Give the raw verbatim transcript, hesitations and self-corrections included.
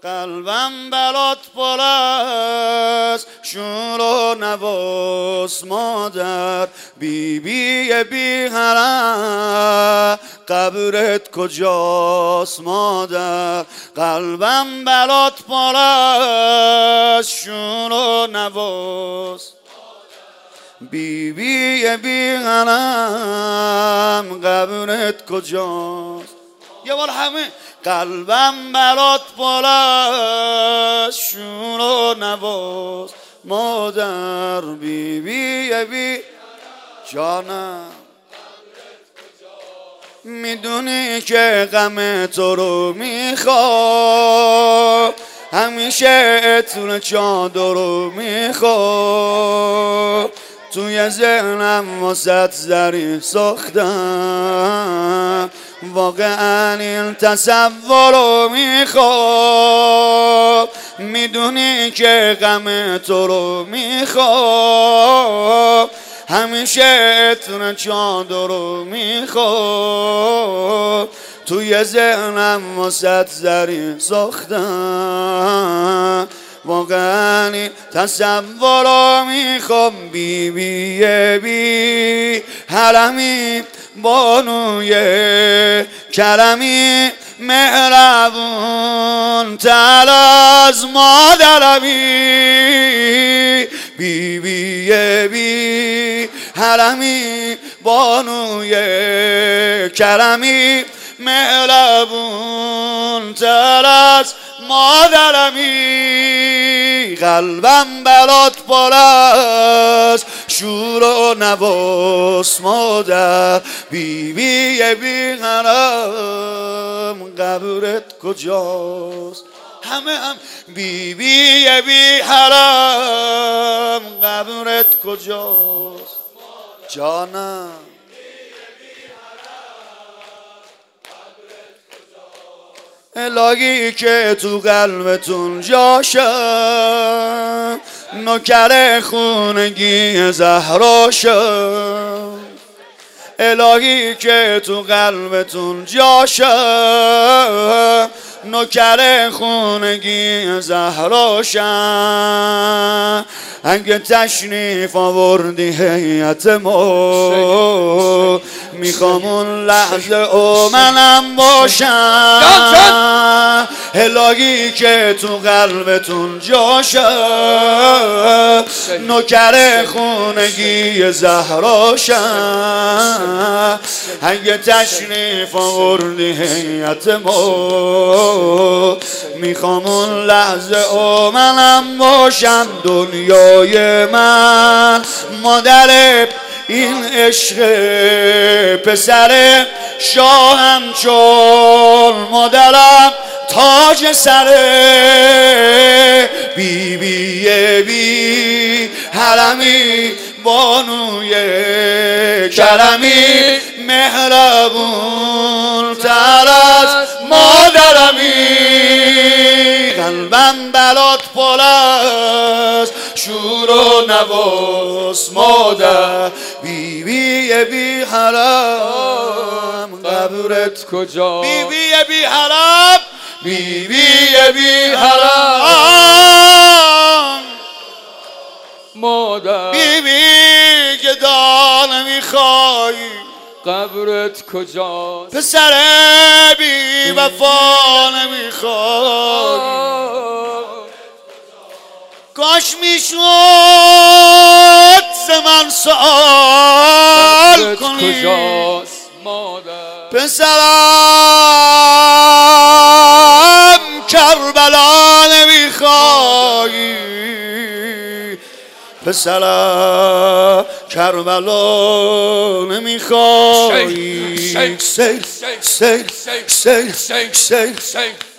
قلبم برات پر از شور و نواست مادر، بی بی بی حرم قبرت کجاست مادر. قلبم برات پر از شور و نواست، بی بی بی حرم قبرت کجاست. یه بار همه قلبم برات پر از شور و نواست مادر، بی بی بی جانم. میدونی که غم تو رو میخوام، همیشه اتون چادر رو میخوام، توی ذهنم واسه زری ساختم، واقعا این تصور رو میخوام. میدونی که غم تو رو میخوام، همیشه اتون چادر رو میخوام، توی ذهنم واسه زری ساختم، واقعا این تصور رو میخوام. بی بی بی حرمی بانوی کرمی، مهربون تر از مادرمی، بی بی بی حرمی بانوی کرمی، مهربون تر از مادرمی. قلبم برات پر از شور و نواست مادر، بی بی بی حرم قبرت کجاست. همه هم بی بی بی حرم قبرت کجاست جانم. الهی که تو قلبتون جاشم، نوکر خونگی زهراشم. الهی که تو قلبتون جاشم، نوکر خونگی زهراشم. اگه تشریف آوردی هیئت ما، میخوام اون لحظه او منم باشم. الهی که تو قلبتون جاشم، نوکر خونگی زهراشم. اگه تشریف آوردی هیئت ما، میخوام اون لحظه او منم باشم. دنیای من مادر این عشق پسر شاهم، چون مادرم تاج سره، بی بی بی حرمی بانوی کرمی، مهربون تر از مادرمی. قلبم برات پر از شور و نواست مادر، بی بی بی حرم قبرت کجا. بی بی بی حرم، بی بی بی حرم مادر، بی بی که دار میخوای قبرت کجاست. پسر بی وفا نمیخوای، کاش میشد ز من سؤال کنی کجاست مادر. پسرم کربلا نمیخوای، پسرم کربلا نمیخوای. سیل سیل سیل سیل سیل